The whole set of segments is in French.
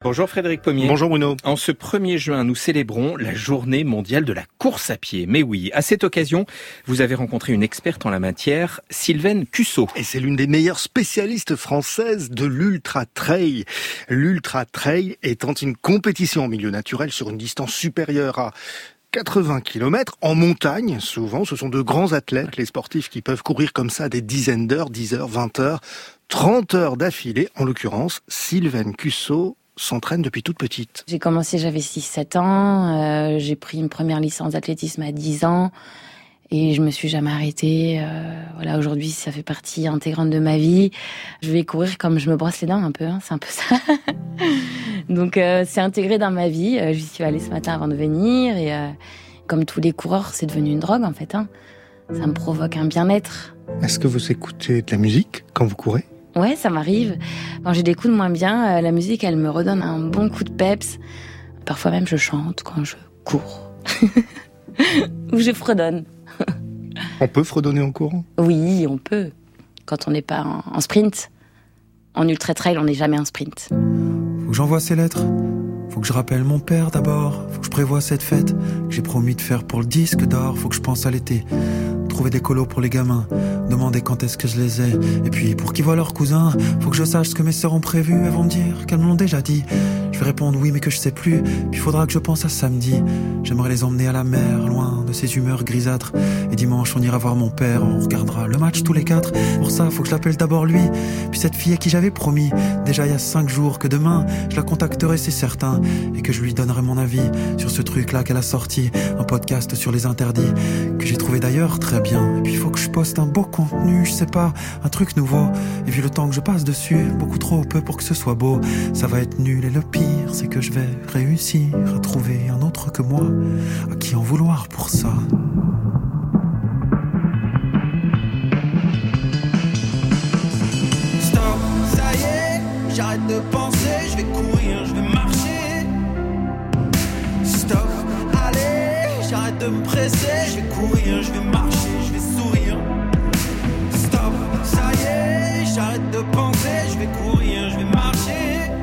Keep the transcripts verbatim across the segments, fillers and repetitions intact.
Bonjour Frédéric Pommier. Bonjour Bruno. En ce premier juin, nous célébrons la journée mondiale de la course à pied. Mais oui, à cette occasion, vous avez rencontré une experte en la matière, Sylvaine Cussot. Et c'est l'une des meilleures spécialistes françaises de l'ultra trail. L'ultra trail étant une compétition en milieu naturel sur une distance supérieure à quatre-vingts kilomètres, en montagne, souvent. Ce sont de grands athlètes, les sportifs qui peuvent courir comme ça des dizaines d'heures, dix heures, vingt heures, trente heures d'affilée. En l'occurrence, Sylvaine Cussot s'entraîne depuis toute petite. J'ai commencé, j'avais six sept ans, euh, j'ai pris une première licence d'athlétisme à dix ans et je me suis jamais arrêtée. Euh, voilà, aujourd'hui, ça fait partie intégrante de ma vie. Je vais courir comme je me brosse les dents un peu, hein, c'est un peu ça. Donc euh, c'est intégré dans ma vie. Euh, j'y suis allée ce matin avant de venir et euh, comme tous les coureurs, c'est devenu une drogue en fait. Hein. Ça me provoque un bien-être. Est-ce que vous écoutez de la musique quand vous courez ? Ouais, ça m'arrive. Quand j'ai des coups de moins bien, euh, la musique, elle me redonne un bon coup de peps. Parfois même, je chante quand je cours. Ou je fredonne. On peut fredonner en courant ? Oui, on peut. Quand on n'est pas en, en sprint. En ultra trail, on n'est jamais en sprint. Faut que j'envoie ces lettres. Faut que je rappelle mon père d'abord. Faut que je prévoie cette fête que j'ai promis de faire pour le disque d'or. Faut que je pense à l'été. Trouver des colos pour les gamins, demander quand est-ce que je les ai. Et puis pour qu'ils voient leurs cousins, faut que je sache ce que mes sœurs ont prévu. Elles vont me dire qu'elles me l'ont déjà dit. Je vais répondre oui mais que je sais plus. Puis faudra que je pense à samedi. J'aimerais les emmener à la mer, loin de ces humeurs grisâtres. Et dimanche on ira voir mon père, on regardera le match tous les quatre. Pour ça faut que je l'appelle d'abord lui, puis cette fille à qui j'avais promis déjà il y a cinq jours que demain je la contacterai, c'est certain. Et que je lui donnerai mon avis sur ce truc là qu'elle a sorti, un podcast sur les interdits que j'ai trouvé d'ailleurs très bien. Et puis il faut que je poste un beau contenu, je sais pas, un truc nouveau. Et vu le temps que je passe dessus, beaucoup trop peu pour que ce soit beau. Ça va être nul et le pire, c'est que je vais réussir à trouver un autre que moi, à qui en vouloir pour ça. Stop, ça y est, j'arrête de penser, je vais courir, je vais marcher. Stop, allez, j'arrête de me presser, je vais courir, je vais marcher. Stop, ça y est, j'arrête de penser, je vais courir, je vais marcher.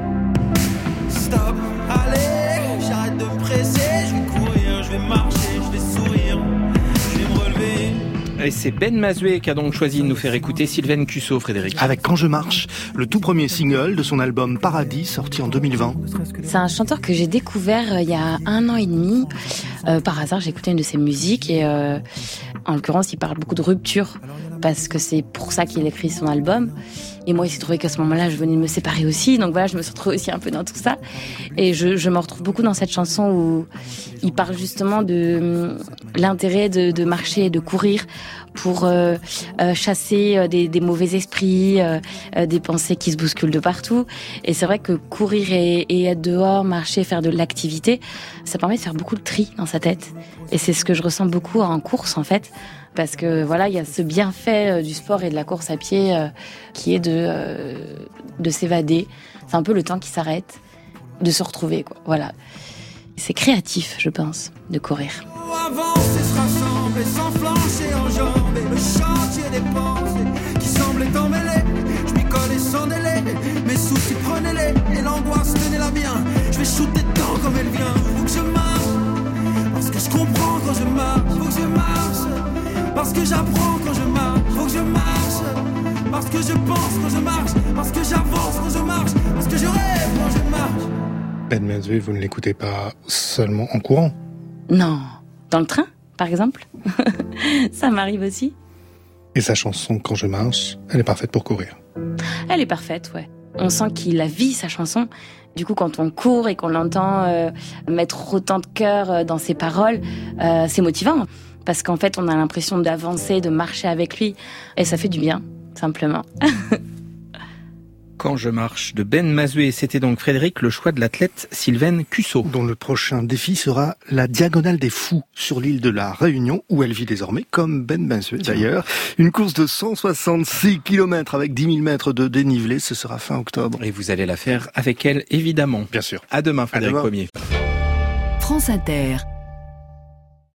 Stop, allez, j'arrête de me presser, je vais courir, je vais marcher, je vais sourire, je vais me relever. Et c'est Ben Mazué qui a donc choisi de nous faire écouter Sylvaine Cussot, Frédéric. Avec Quand je marche, le tout premier single de son album Paradis, sorti en deux mille vingt. C'est un chanteur que j'ai découvert euh, il y a un an et demi. Euh, par hasard, j'ai écouté une de ses musiques et euh, en l'occurrence, il parle beaucoup de rupture parce que c'est pour ça qu'il écrit son album. Et moi, il s'est trouvé qu'à ce moment-là, je venais de me séparer aussi. Donc voilà, je me suis retrouvée aussi un peu dans tout ça. Et je, je me retrouve beaucoup dans cette chanson où il parle justement de l'intérêt de, de marcher et de courir pour euh, euh, chasser des, des mauvais esprits, euh, des pensées qui se bousculent de partout. Et c'est vrai que courir et, et être dehors, marcher, faire de l'activité, ça permet de faire beaucoup de tri dans sa tête. Et c'est ce que je ressens beaucoup en course, en fait. Parce que voilà, il y a ce bienfait du sport et de la course à pied euh, qui est de, euh, de s'évader. C'est un peu le temps qui s'arrête, de se retrouver, quoi. Voilà. C'est créatif, je pense, de courir. Avancer, se rassembler, sans flancher, enjamber le chantier des pensées qui semblaient emmêlées. Je m'y collais sans délai, mes soucis prenez-les et l'angoisse tenez-la bien. Je vais shooter dedans comme elle vient. Faut que je marche, parce que je comprends quand je marche. Faut que je marche, parce que j'apprends quand je marche. Faut que je marche, parce que je pense quand je marche. Parce que j'avance quand je marche. Parce que je rêve quand je marche. Ben Mazué, vous ne l'écoutez pas seulement en courant ? Non, dans le train, par exemple. Ça m'arrive aussi. Et sa chanson Quand je marche, elle est parfaite pour courir. Elle est parfaite, ouais. On sent qu'il a vie, sa chanson. Du coup, quand on court et qu'on l'entend euh, mettre autant de cœur dans ses paroles, euh, c'est motivant. Parce qu'en fait, on a l'impression d'avancer, de marcher avec lui. Et ça fait du bien, simplement. Quand je marche de Ben Mazué, c'était donc Frédéric, le choix de l'athlète Sylvaine Cussot. Dont le prochain défi sera la Diagonale des Fous sur l'île de la Réunion, où elle vit désormais, comme Ben Mazué d'ailleurs. Une course de cent soixante-six kilomètres avec dix mille mètres de dénivelé, ce sera fin octobre. Et vous allez la faire avec elle, évidemment. Bien sûr. À demain, Frédéric à demain. Pommier. France Inter.